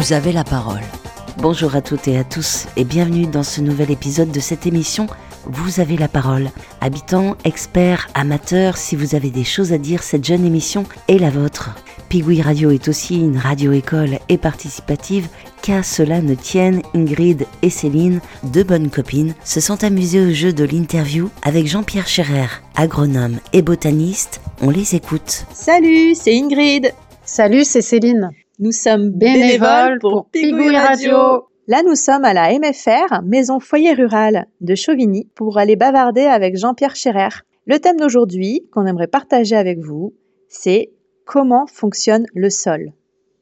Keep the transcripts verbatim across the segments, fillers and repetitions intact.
Vous avez la parole. Bonjour à toutes et à tous et bienvenue dans ce nouvel épisode de cette émission Vous avez la parole. Habitants, experts, amateurs, si vous avez des choses à dire, cette jeune émission est la vôtre. Pigouille Radio est aussi une radio-école et participative. Qu'à cela ne tienne, Ingrid et Céline, deux bonnes copines, se sont amusées au jeu de l'interview avec Jean-Pierre Scherer, agronome et botaniste. On les écoute. Salut, c'est Ingrid. Salut, c'est Céline. Nous sommes bénévoles pour Pigouille Radio. Là, nous sommes à la M F R, Maison Foyer Rural de Chauvigny, pour aller bavarder avec Jean-Pierre Scherer. Le thème d'aujourd'hui, qu'on aimerait partager avec vous, c'est comment fonctionne le sol.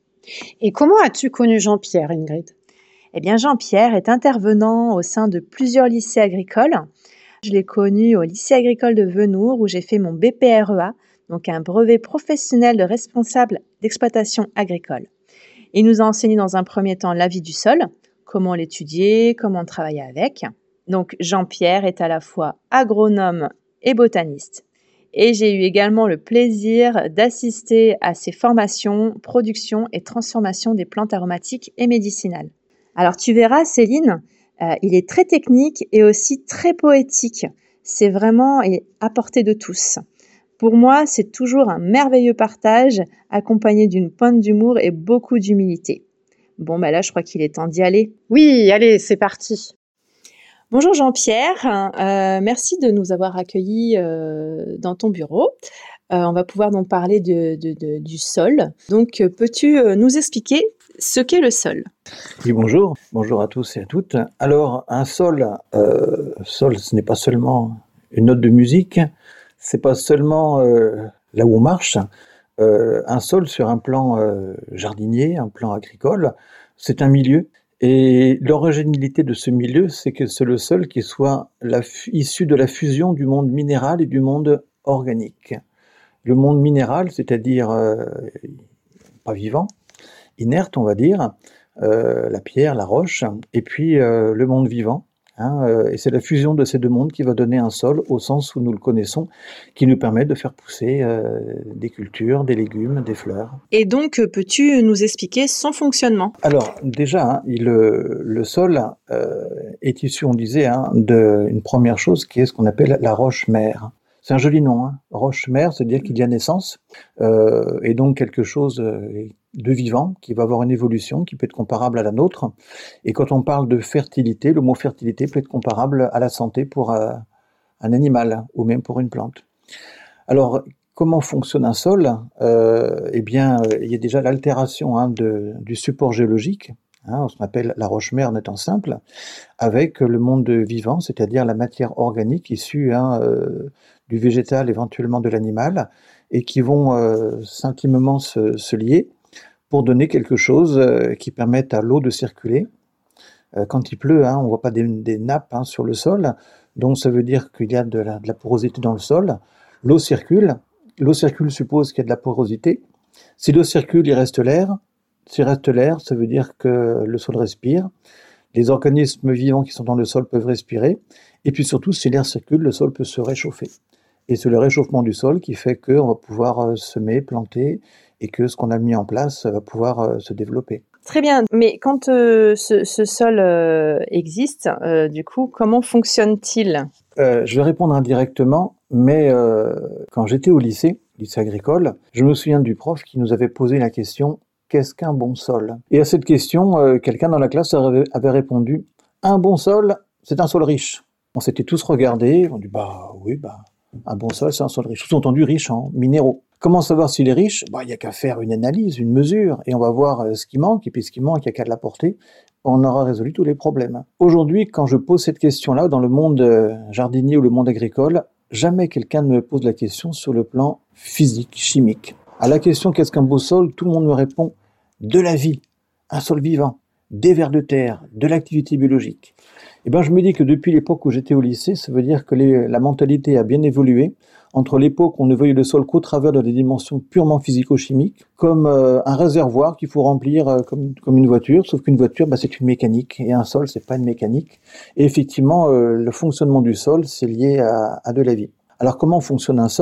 Et comment as-tu connu Jean-Pierre, Ingrid ? Eh bien, Jean-Pierre est intervenant au sein de plusieurs lycées agricoles. Je l'ai connu au lycée agricole de Venours, où j'ai fait mon B P R E A, donc un brevet professionnel de responsable d'exploitation agricole. Il nous a enseigné dans un premier temps la vie du sol, comment l'étudier, comment travailler avec. Donc Jean-Pierre est à la fois agronome et botaniste. Et j'ai eu également le plaisir d'assister à ses formations, production et transformation des plantes aromatiques et médicinales. Alors tu verras, Céline, euh, il est très technique et aussi très poétique. C'est vraiment à portée de tous. Pour moi, c'est toujours un merveilleux partage, accompagné d'une pointe d'humour et beaucoup d'humilité. Bon, ben là, je crois qu'il est temps d'y aller. Oui, allez, c'est parti. Bonjour Jean-Pierre, euh, merci de nous avoir accueillis euh, dans ton bureau. Euh, on va pouvoir donc parler de, de, de, du sol. Donc, peux-tu nous expliquer ce qu'est le sol ? Oui, bonjour. Bonjour à tous et à toutes. Alors, un sol, euh, sol, ce n'est pas seulement une note de musique, c'est pas seulement euh, là où on marche. Euh, un sol sur un plan euh, jardinier, un plan agricole, c'est un milieu. Et l'originalité de ce milieu, c'est que c'est le sol qui soit la, issu de la fusion du monde minéral et du monde organique. Le monde minéral, c'est-à-dire euh, pas vivant, inerte, on va dire, euh, la pierre, la roche, et puis euh, le monde vivant. Hein, euh, et c'est la fusion de ces deux mondes qui va donner un sol au sens où nous le connaissons, qui nous permet de faire pousser euh, des cultures, des légumes, des fleurs. Et donc, peux-tu nous expliquer son fonctionnement ? Alors, déjà, hein, il, le sol euh, est issu, on disait, hein, d'une première chose qui est ce qu'on appelle la roche-mère. C'est un joli nom, hein. Roche-mère, c'est-à-dire qu'il y a naissance, euh, et donc quelque chose de vivant, qui va avoir une évolution, qui peut être comparable à la nôtre. Et quand on parle de fertilité, le mot fertilité peut être comparable à la santé pour euh, un animal, ou même pour une plante. Alors, comment fonctionne un sol ? euh, Eh bien, il y a déjà l'altération hein, de, du support géologique, hein, on appelle la roche-mère en étant simple, avec le monde vivant, c'est-à-dire la matière organique issue hein, euh, du végétal, éventuellement de l'animal, et qui vont euh, intimement se, se lier pour donner quelque chose euh, qui permette à l'eau de circuler. Euh, quand il pleut, hein, on ne voit pas des, des nappes hein, sur le sol, donc ça veut dire qu'il y a de la, de la porosité dans le sol. L'eau circule, l'eau circule suppose qu'il y a de la porosité. Si l'eau circule, il reste l'air. S'il reste l'air, ça veut dire que le sol respire. Les organismes vivants qui sont dans le sol peuvent respirer. Et puis surtout, si l'air circule, le sol peut se réchauffer. Et c'est le réchauffement du sol qui fait qu'on va pouvoir semer, planter, et que ce qu'on a mis en place va pouvoir se développer. Très bien, mais quand euh, ce, ce sol euh, existe, euh, du coup, comment fonctionne-t-il ? euh, Je vais répondre indirectement, mais euh, quand j'étais au lycée, lycée agricole, je me souviens du prof qui nous avait posé la question « Qu'est-ce qu'un bon sol ?» Et à cette question, euh, quelqu'un dans la classe avait, avait répondu « Un bon sol, c'est un sol riche. » On s'était tous regardés, on dit « Bah oui, bah, un bon sol, c'est un sol riche. » Sous-entendu riche en minéraux. Comment savoir s'il est riche ? Bah, il n'y a qu'à faire une analyse, une mesure, et on va voir ce qui manque, et puis ce qui manque, il n'y a qu'à l'apporter. On aura résolu tous les problèmes. Aujourd'hui, quand je pose cette question-là, dans le monde jardinier ou le monde agricole, jamais quelqu'un ne me pose la question sur le plan physique, chimique. À la question « Qu'est-ce qu'un beau sol ?», tout le monde me répond « De la vie, un sol vivant, des vers de terre, de l'activité biologique ». Et ben, je me dis que depuis l'époque où j'étais au lycée, ça veut dire que les, la mentalité a bien évolué. Entre l'époque où on ne voyait le sol qu'au travers de des dimensions purement physico-chimiques, comme euh, un réservoir qu'il faut remplir euh, comme, comme une voiture, sauf qu'une voiture, bah, c'est une mécanique, et un sol, c'est pas une mécanique. Et effectivement, euh, le fonctionnement du sol, c'est lié à, à de la vie. Alors, comment fonctionne un sol ?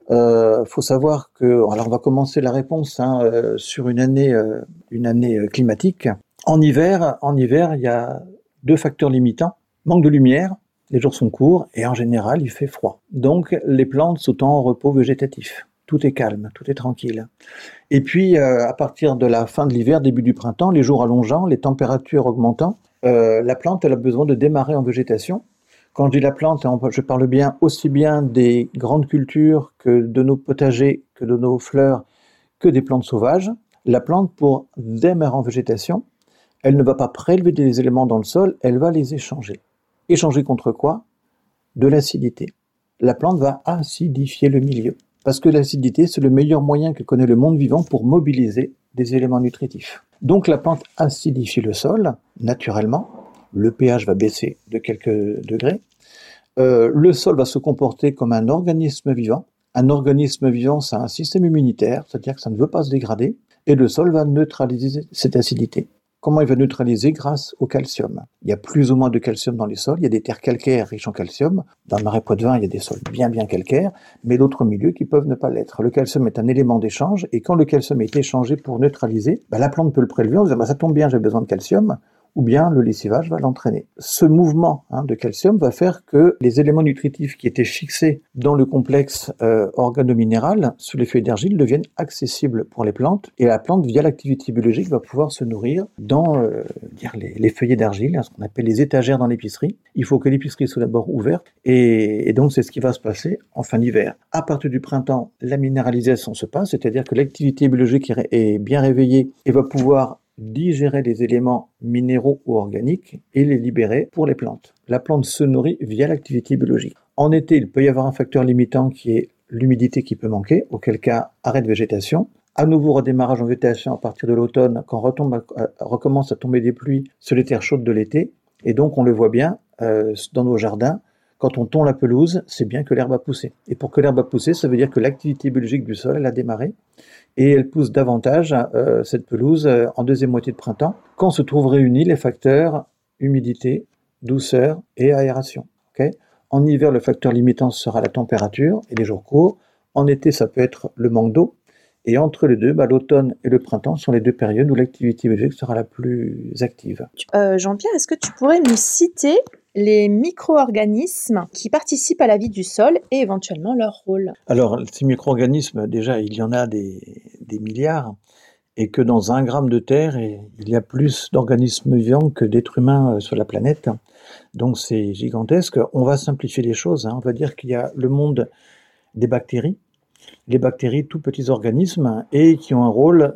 Euh, faut savoir que, alors on va commencer la réponse hein, euh, sur une année, euh, une année euh, climatique. En hiver, en hiver, il y a deux facteurs limitants. Manque de lumière, les jours sont courts et en général il fait froid. Donc les plantes sont en repos végétatif. Tout est calme, tout est tranquille. Et puis euh, à partir de la fin de l'hiver, début du printemps, les jours allongeant, les températures augmentant, euh, la plante elle a besoin de démarrer en végétation. Quand je dis la plante, je parle bien aussi bien des grandes cultures que de nos potagers, que de nos fleurs, que des plantes sauvages. La plante, pour démarrer en végétation, elle ne va pas prélever des éléments dans le sol, elle va les échanger. Échanger contre quoi? De l'acidité. La plante va acidifier le milieu. Parce que l'acidité, c'est le meilleur moyen que connaît le monde vivant pour mobiliser des éléments nutritifs. Donc la plante acidifie le sol, naturellement. Le pH va baisser de quelques degrés. Euh, le sol va se comporter comme un organisme vivant. Un organisme vivant, ça a un système immunitaire, c'est-à-dire que ça ne veut pas se dégrader. Et le sol va neutraliser cette acidité. Comment il va neutraliser? Grâce au calcium. Il y a plus ou moins de calcium dans les sols. Il y a des terres calcaires riches en calcium. Dans le Marais Poitevin, il y a des sols bien bien calcaires, mais d'autres milieux qui peuvent ne pas l'être. Le calcium est un élément d'échange, et quand le calcium est échangé pour neutraliser, bah, la plante peut le prélever en disant bah, ça tombe bien, j'ai besoin de calcium. Ou bien le lessivage va l'entraîner. Ce mouvement hein, de calcium va faire que les éléments nutritifs qui étaient fixés dans le complexe euh, organo-minéral sous les feuilles d'argile deviennent accessibles pour les plantes, et la plante, via l'activité biologique, va pouvoir se nourrir dans euh, dire les, les feuillets d'argile, hein, ce qu'on appelle les étagères dans l'épicerie. Il faut que l'épicerie soit d'abord ouverte, et, et donc c'est ce qui va se passer en fin d'hiver. À partir du printemps, la minéralisation se passe, c'est-à-dire que l'activité biologique est bien réveillée et va pouvoir digérer les éléments minéraux ou organiques et les libérer pour les plantes. La plante se nourrit via l'activité biologique. En été, il peut y avoir un facteur limitant qui est l'humidité qui peut manquer, auquel cas arrêt de végétation. À nouveau redémarrage en végétation à partir de l'automne, quand retombe, euh, recommence à tomber des pluies sur les terres chaudes de l'été. Et donc on le voit bien euh, dans nos jardins, quand on tond la pelouse, c'est bien que l'herbe a poussé. Et pour que l'herbe a poussé, ça veut dire que l'activité biologique du sol, elle a démarré. Et elle pousse davantage euh, cette pelouse euh, en deuxième moitié de printemps, quand se trouvent réunis les facteurs humidité, douceur et aération. Okay, en hiver, le facteur limitant sera la température et les jours courts. En été, ça peut être le manque d'eau. Et entre les deux, bah, l'automne et le printemps sont les deux périodes où l'activité biologique sera la plus active. Euh, Jean-Pierre, est-ce que tu pourrais nous citer les micro-organismes qui participent à la vie du sol et éventuellement leur rôle? Alors, ces micro-organismes, déjà, il y en a des, des milliards, et que dans un gramme de terre, il y a plus d'organismes vivants que d'êtres humains sur la planète. Donc c'est gigantesque. On va simplifier les choses, hein. On va dire qu'il y a le monde des bactéries, les bactéries, tout petits organismes, et qui ont un rôle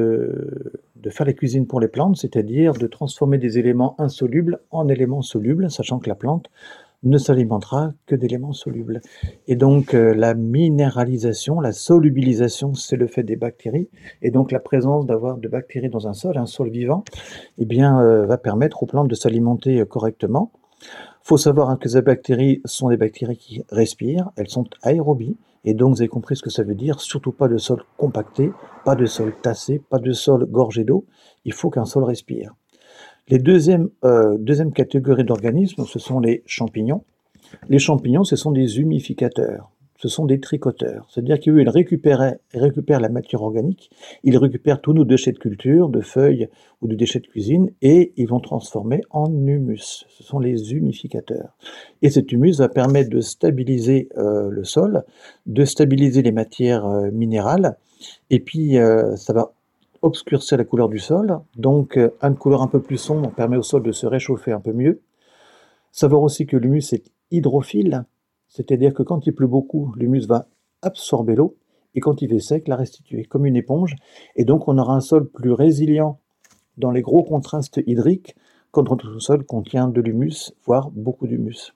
de, de faire la cuisine pour les plantes, c'est-à-dire de transformer des éléments insolubles en éléments solubles, sachant que la plante ne s'alimentera que d'éléments solubles. Et donc euh, la minéralisation, la solubilisation, c'est le fait des bactéries, et donc la présence d'avoir de bactéries dans un sol, un sol vivant, eh bien, euh, va permettre aux plantes de s'alimenter euh, correctement. Il faut savoir hein, que ces bactéries sont des bactéries qui respirent, elles sont aérobies, et donc vous avez compris ce que ça veut dire, surtout pas de sol compacté, pas de sol tassé, pas de sol gorgé d'eau, il faut qu'un sol respire. Les deuxièmes, euh, deuxième catégorie d'organismes, ce sont les champignons. Les champignons, ce sont des humificateurs, ce sont des tricoteurs. C'est-à-dire qu'eux, ils récupèrent, ils récupèrent la matière organique, ils récupèrent tous nos déchets de culture, de feuilles ou de déchets de cuisine, et ils vont transformer en humus. Ce sont les humificateurs. Et cet humus va permettre de stabiliser euh, le sol, de stabiliser les matières euh, minérales, et puis euh, ça va obscurcir la couleur du sol, donc euh, une couleur un peu plus sombre permet au sol de se réchauffer un peu mieux. Savoir aussi que l'humus est hydrophile, c'est-à-dire que quand il pleut beaucoup, l'humus va absorber l'eau, et quand il fait sec, la restituer, comme une éponge, et donc on aura un sol plus résilient dans les gros contrastes hydriques, quand notre sol contient de l'humus, voire beaucoup d'humus.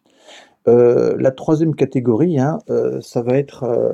Euh, la troisième catégorie, hein, euh, ça va être euh,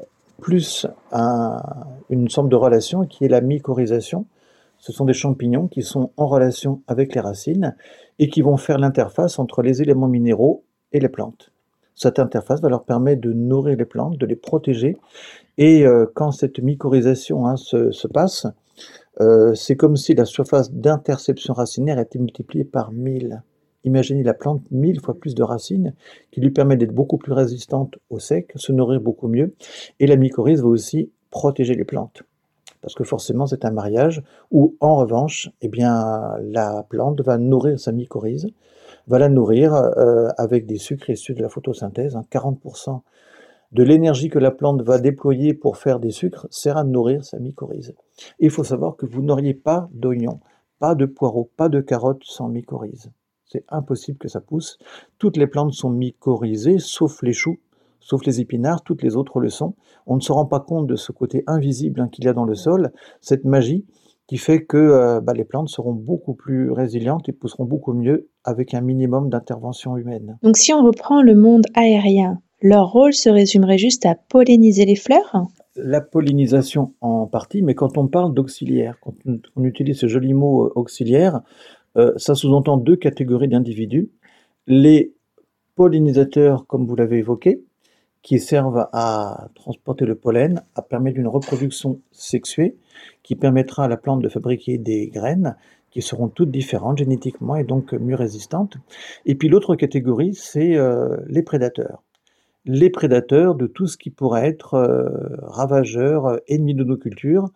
plus un, une sorte de relation qui est la mycorhisation. Ce sont des champignons qui sont en relation avec les racines et qui vont faire l'interface entre les éléments minéraux et les plantes. Cette interface va leur permettre de nourrir les plantes, de les protéger, et euh, quand cette mycorhisation hein, se, se passe, euh, c'est comme si la surface d'interception racinaire était multipliée par mille. Imaginez la plante mille fois plus de racines qui lui permettent d'être beaucoup plus résistante au sec, se nourrir beaucoup mieux. Et la mycorhize va aussi protéger les plantes. Parce que forcément, c'est un mariage où, en revanche, eh bien, la plante va nourrir sa mycorhize, va la nourrir euh, avec des sucres issus de la photosynthèse. Hein, quarante pour cent de l'énergie que la plante va déployer pour faire des sucres sert à nourrir sa mycorhize. Et il faut savoir que vous n'auriez pas d'oignons, pas de poireaux, pas de carottes sans mycorhize. C'est impossible que ça pousse. Toutes les plantes sont mycorhizées, sauf les choux, sauf les épinards, toutes les autres le sont. On ne se rend pas compte de ce côté invisible hein, qu'il y a dans le sol, cette magie qui fait que euh, bah, les plantes seront beaucoup plus résilientes et pousseront beaucoup mieux avec un minimum d'intervention humaine. Donc si on reprend le monde aérien, leur rôle se résumerait juste à polliniser les fleurs ? La pollinisation en partie, mais quand on parle d'auxiliaire, quand on utilise ce joli mot auxiliaire, euh, ça sous-entend deux catégories d'individus. Les pollinisateurs, comme vous l'avez évoqué, qui servent à transporter le pollen, à permettre une reproduction sexuée, qui permettra à la plante de fabriquer des graines qui seront toutes différentes génétiquement et donc mieux résistantes. Et puis l'autre catégorie, c'est euh, les prédateurs. Les prédateurs de tout ce qui pourrait être euh, ravageurs, euh, ennemis de nos cultures.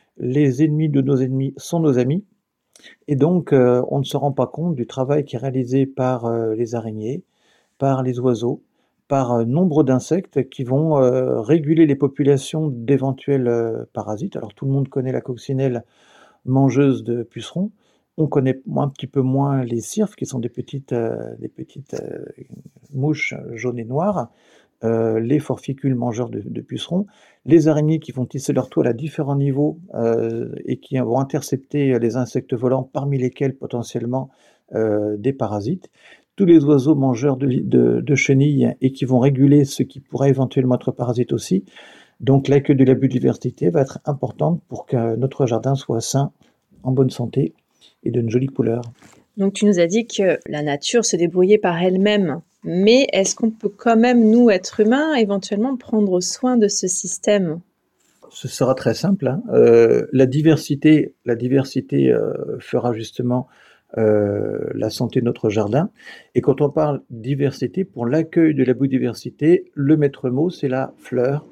Les ennemis de nos ennemis sont nos amis. Et donc, euh, on ne se rend pas compte du travail qui est réalisé par euh, les araignées, par les oiseaux, par euh, nombre d'insectes qui vont euh, réguler les populations d'éventuels euh, parasites. Alors tout le monde connaît la coccinelle mangeuse de pucerons. On connaît un petit peu moins les cirphes, qui sont des petites, euh, des petites euh, mouches jaunes et noires, euh, les forficules mangeurs de, de pucerons, les araignées qui vont tisser leur toile à différents niveaux euh, et qui vont intercepter les insectes volants, parmi lesquels potentiellement euh, des parasites. Tous les oiseaux mangeurs de, de, de chenilles et qui vont réguler ce qui pourrait éventuellement être parasite aussi. Donc l'accueil de la biodiversité va être importante pour que notre jardin soit sain, en bonne santé et d'une jolie couleur. Donc tu nous as dit que la nature se débrouillait par elle-même, mais est-ce qu'on peut quand même, nous, êtres humains, éventuellement prendre soin de ce système ? Ce sera très simple. Hein. Euh, la diversité, la diversité euh, fera justement Euh, la santé de notre jardin. Et quand on parle diversité, pour l'accueil de la biodiversité, le maître mot, c'est la fleur,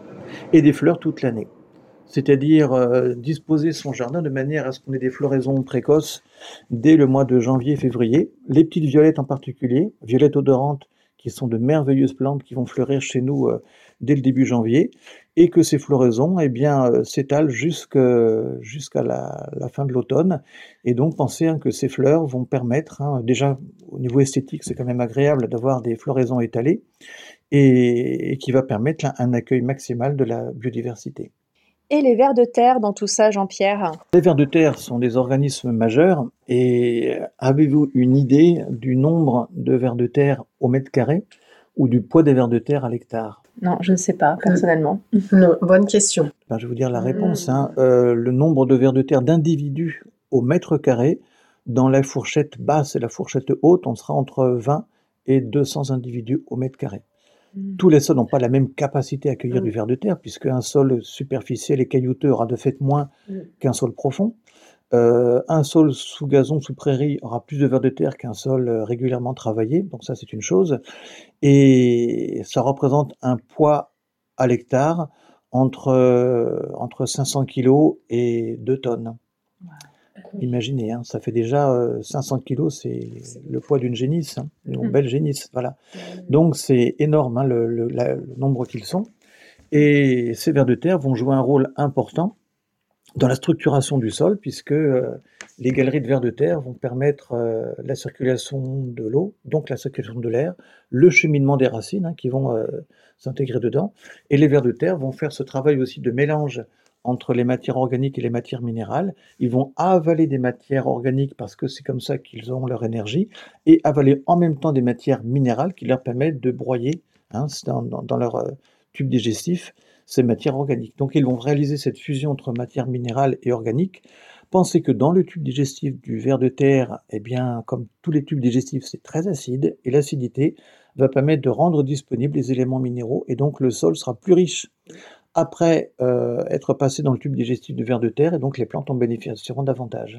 et des fleurs toute l'année. C'est-à-dire euh, disposer son jardin de manière à ce qu'on ait des floraisons précoces dès le mois de janvier-février. Les petites violettes en particulier, violettes odorantes, qui sont de merveilleuses plantes qui vont fleurir chez nous euh, dès le début janvier, et que ces floraisons eh bien, euh, s'étalent jusqu'à, jusqu'à la, la fin de l'automne. Et donc pensez hein, que ces fleurs vont permettre, hein, déjà au niveau esthétique, c'est quand même agréable d'avoir des floraisons étalées, et, et qui va permettre là, un accueil maximal de la biodiversité. Et les vers de terre dans tout ça, Jean-Pierre ? Les vers de terre sont des organismes majeurs, et avez-vous une idée du nombre de vers de terre au mètre carré ou du poids des vers de terre à l'hectare ? Non, je ne sais pas, personnellement. Non, bonne question. Ben, je vais vous dire la réponse. Hein. Euh, le nombre de vers de terre d'individus au mètre carré, dans la fourchette basse et la fourchette haute, on sera entre vingt et deux cents individus au mètre carré. Mmh. Tous les sols n'ont pas la même capacité à accueillir mmh. du ver de terre, puisque un sol superficiel et caillouteux aura de fait moins mmh. qu'un sol profond. Euh, un sol sous gazon, sous prairie, aura plus de vers de terre qu'un sol régulièrement travaillé, donc ça c'est une chose. Et ça représente un poids à l'hectare entre, euh, entre cinq cents kilos et deux tonnes. Wow. Imaginez, hein, ça fait déjà euh, cinq cents kilos, c'est le poids d'une génisse, hein, une mmh. belle génisse, voilà. Mmh. Donc c'est énorme hein, le, le, la, le nombre qu'ils sont. Et ces vers de terre vont jouer un rôle important dans la structuration du sol, puisque euh, les galeries de vers de terre vont permettre euh, la circulation de l'eau, donc la circulation de l'air, le cheminement des racines hein, qui vont euh, s'intégrer dedans. Et les vers de terre vont faire ce travail aussi de mélange entre les matières organiques et les matières minérales. Ils vont avaler des matières organiques parce que c'est comme ça qu'ils ont leur énergie, et avaler en même temps des matières minérales qui leur permettent de broyer hein, dans, dans, dans leur euh, tube digestif ces matières organiques. Donc ils vont réaliser cette fusion entre matières minérales et organiques. Pensez que dans le tube digestif du ver de terre, eh bien, comme tous les tubes digestifs, c'est très acide, et l'acidité va permettre de rendre disponibles les éléments minéraux, et donc le sol sera plus riche après euh, être passé dans le tube digestif du ver de terre, et donc les plantes en bénéficieront davantage.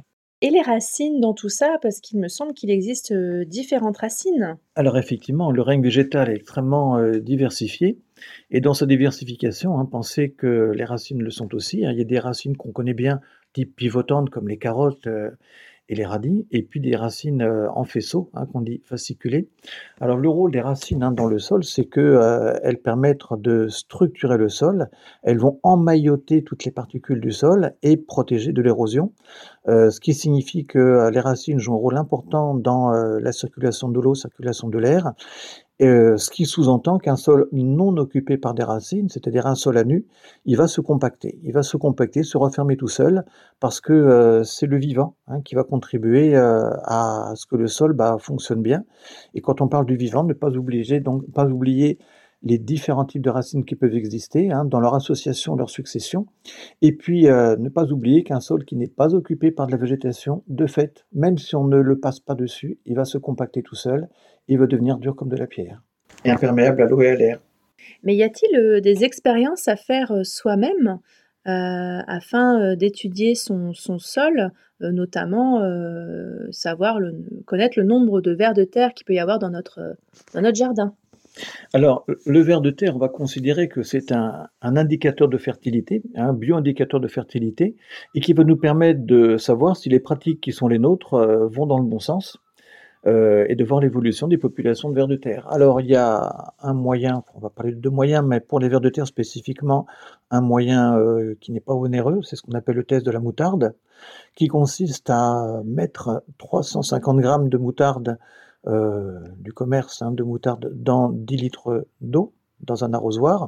Et les racines dans tout ça? Parce qu'il me semble qu'il existe euh, différentes racines. Alors effectivement, le règne végétal est extrêmement euh, diversifié. Et dans sa diversification, hein, pensez que les racines le sont aussi, hein. Il y a des racines qu'on connaît bien, type pivotantes, comme les carottes euh, et les radis, et puis des racines euh, en faisceau, hein, qu'on dit fasciculées. Alors le rôle des racines, hein, dans le sol, c'est qu'elles euh, permettent de structurer le sol, elles vont emmailloter toutes les particules du sol et protéger de l'érosion, euh, ce qui signifie que euh, les racines jouent un rôle important dans euh, la circulation de l'eau, circulation de l'air, euh, ce qui sous-entend qu'un sol non occupé par des racines, c'est-à-dire un sol à nu, il va se compacter. Il va se compacter, se refermer tout seul, parce que euh, c'est le vivant, hein, qui va contribuer euh, à ce que le sol bah, fonctionne bien. Et quand on parle du vivant, ne pas oublier, donc, pas oublier les différents types de racines qui peuvent exister, hein, dans leur association, leur succession. Et puis, euh, ne pas oublier qu'un sol qui n'est pas occupé par de la végétation, de fait, même si on ne le passe pas dessus, il va se compacter tout seul, il va devenir dur comme de la pierre, et imperméable à l'eau et à l'air. Mais y a-t-il euh, des expériences à faire euh, soi-même euh, afin euh, d'étudier son, son sol, euh, notamment euh, savoir le, connaître le nombre de vers de terre qu'il peut y avoir dans notre, dans notre jardin? Alors, le ver de terre, on va considérer que c'est un, un indicateur de fertilité, un bio-indicateur de fertilité, et qui va nous permettre de savoir si les pratiques qui sont les nôtres euh, vont dans le bon sens, euh, et de voir l'évolution des populations de vers de terre. Alors, il y a un moyen, on va parler de deux moyens, mais pour les vers de terre spécifiquement, un moyen euh, qui n'est pas onéreux, c'est ce qu'on appelle le test de la moutarde, qui consiste à mettre trois cent cinquante grammes de moutarde Euh, du commerce, hein, de moutarde dans dix litres d'eau, dans un arrosoir,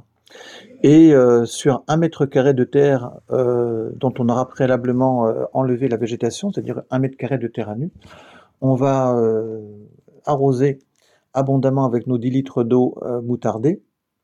et euh, sur un mètre carré de terre euh, dont on aura préalablement euh, enlevé la végétation, c'est-à-dire un mètre carré de terre à nu, on va euh, arroser abondamment avec nos dix litres d'eau euh, moutardée,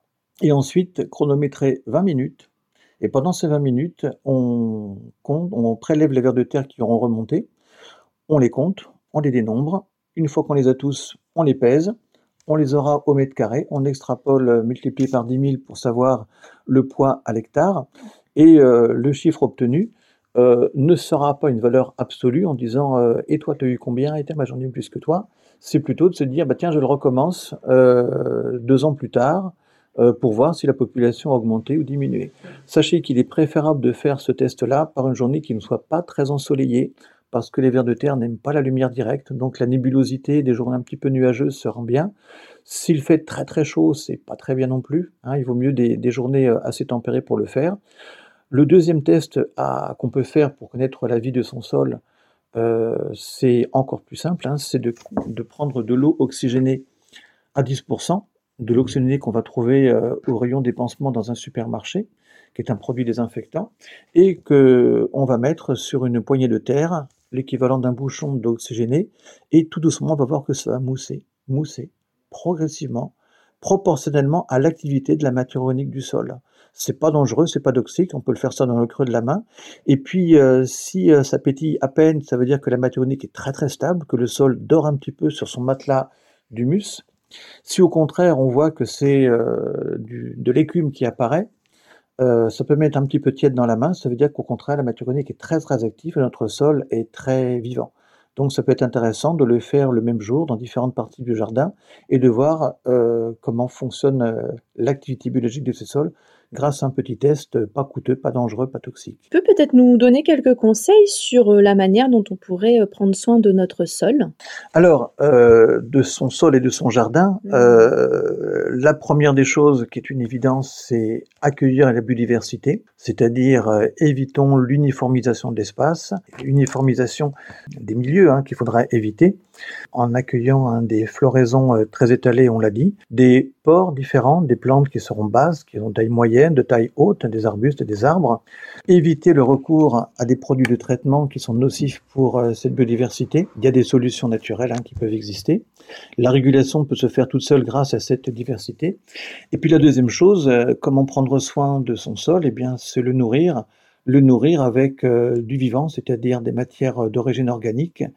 et ensuite chronométrer vingt minutes, et pendant ces vingt minutes, on, compte, on prélève les vers de terre qui auront remonté, on les compte, on les dénombre. Une fois qu'on les a tous, on les pèse, on les aura au mètre carré, on extrapole euh, multiplié par dix mille pour savoir le poids à l'hectare, et euh, le chiffre obtenu euh, ne sera pas une valeur absolue en disant euh, « et toi, tu as eu combien ?» et « moi, j'en ai eu plus que toi ». C'est plutôt de se dire bah, « tiens, je le recommence euh, deux ans plus tard euh, pour voir si la population a augmenté ou diminué ». Sachez qu'il est préférable de faire ce test-là par une journée qui ne soit pas très ensoleillée, parce que les vers de terre n'aiment pas la lumière directe, donc la nébulosité des journées un petit peu nuageuses se rend bien. S'il fait très très chaud, c'est pas très bien non plus, hein, il vaut mieux des, des journées assez tempérées pour le faire. Le deuxième test à, qu'on peut faire pour connaître la vie de son sol, euh, c'est encore plus simple, hein, c'est de, de prendre de l'eau oxygénée à dix pour cent, de l'eau oxygénée qu'on va trouver euh, au rayon des pansements dans un supermarché, qui est un produit désinfectant, et qu'on va mettre sur une poignée de terre, l'équivalent d'un bouchon d'eau oxygénée, et tout doucement, on va voir que ça va mousser, mousser, progressivement, proportionnellement à l'activité de la matière organique du sol. C'est pas dangereux, c'est pas toxique, on peut le faire ça dans le creux de la main. Et puis, euh, si euh, ça pétille à peine, ça veut dire que la matière organique est très très stable, que le sol dort un petit peu sur son matelas d'humus. Si au contraire, on voit que c'est euh, du, de l'écume qui apparaît, Euh, ça peut mettre un petit peu tiède dans la main, ça veut dire qu'au contraire, la matière organique est très très active et notre sol est très vivant. Donc ça peut être intéressant de le faire le même jour dans différentes parties du jardin et de voir euh, comment fonctionne euh, l'activité biologique de ces sols grâce à un petit test euh, pas coûteux, pas dangereux, pas toxique. Tu peux peut-être nous donner quelques conseils sur euh, la manière dont on pourrait euh, prendre soin de notre sol? Alors, euh, de son sol et de son jardin, Mmh. euh, la première des choses qui est une évidence, c'est accueillir la biodiversité, c'est-à-dire euh, évitons l'uniformisation de l'espace, l'uniformisation des milieux hein, qu'il faudra éviter, en accueillant hein, des floraisons euh, très étalées, on l'a dit, des ports différents, des plantes qui seront basses, qui ont de taille moyenne, de taille haute, des arbustes et des arbres, éviter le recours à des produits de traitement qui sont nocifs pour euh, cette biodiversité. Il y a des solutions naturelles hein, qui peuvent exister. La régulation peut se faire toute seule grâce à cette diversité. Et puis la deuxième chose, euh, comment prendre soin de son sol? Eh bien, c'est le nourrir, le nourrir avec euh, du vivant, c'est-à-dire des matières d'origine organique,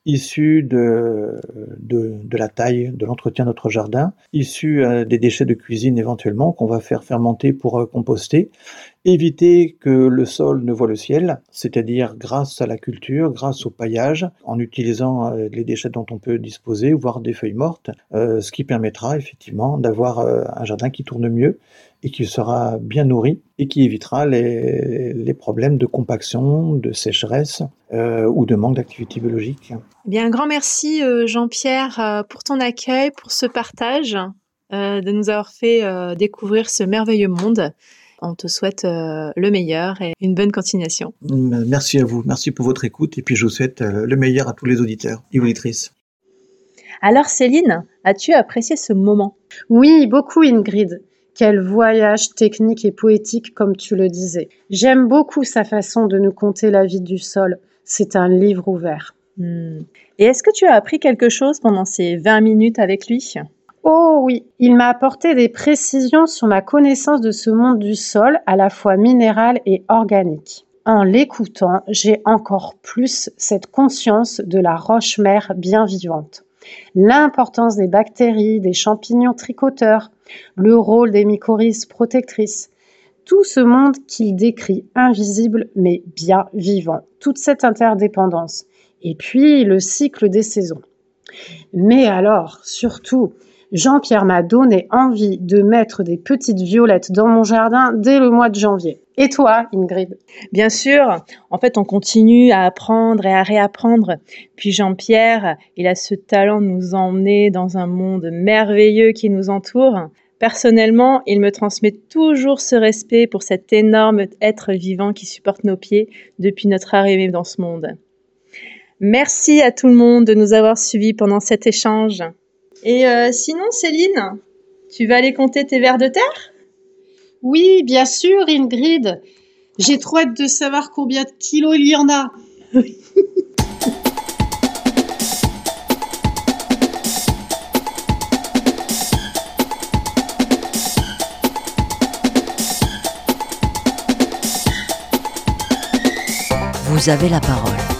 issus de, de, de la taille, de l'entretien de notre jardin, issus euh, des déchets de cuisine éventuellement qu'on va faire fermenter pour euh, composter. Éviter que le sol ne voie le ciel, c'est-à-dire grâce à la culture, grâce au paillage, en utilisant euh, les déchets dont on peut disposer, voire des feuilles mortes, euh, ce qui permettra effectivement d'avoir euh, un jardin qui tourne mieux et qui sera bien nourri et qui évitera les, les problèmes de compaction, de sécheresse euh, ou de manque d'activité biologique. Eh bien, un grand merci euh, Jean-Pierre euh, pour ton accueil, pour ce partage, euh, de nous avoir fait euh, découvrir ce merveilleux monde. On te souhaite euh, le meilleur et une bonne continuation. Merci à vous, merci pour votre écoute et puis je vous souhaite euh, le meilleur à tous les auditeurs et auditrices. Alors Céline, as-tu apprécié ce moment ? Oui, beaucoup Ingrid. Quel voyage technique et poétique, comme tu le disais. J'aime beaucoup sa façon de nous conter la vie du sol. C'est un livre ouvert. Hmm. Et est-ce que tu as appris quelque chose pendant ces vingt minutes avec lui ? Oh oui, il m'a apporté des précisions sur ma connaissance de ce monde du sol, à la fois minéral et organique. En l'écoutant, j'ai encore plus cette conscience de la roche-mère bien vivante. L'importance des bactéries, des champignons tricoteurs, le rôle des mycorhizes protectrices, tout ce monde qu'il décrit invisible mais bien vivant, toute cette interdépendance, et puis le cycle des saisons. Mais alors, surtout, Jean-Pierre m'a donné envie de mettre des petites violettes dans mon jardin dès le mois de janvier. Et toi, Ingrid ? Bien sûr, en fait, on continue à apprendre et à réapprendre. Puis Jean-Pierre, il a ce talent de nous emmener dans un monde merveilleux qui nous entoure. Personnellement, il me transmet toujours ce respect pour cet énorme être vivant qui supporte nos pieds depuis notre arrivée dans ce monde. Merci à tout le monde de nous avoir suivis pendant cet échange. Et euh, sinon, Céline, tu vas aller compter tes vers de terre ? Oui, bien sûr, Ingrid. J'ai trop hâte de savoir combien de kilos il y en a. Vous avez la parole.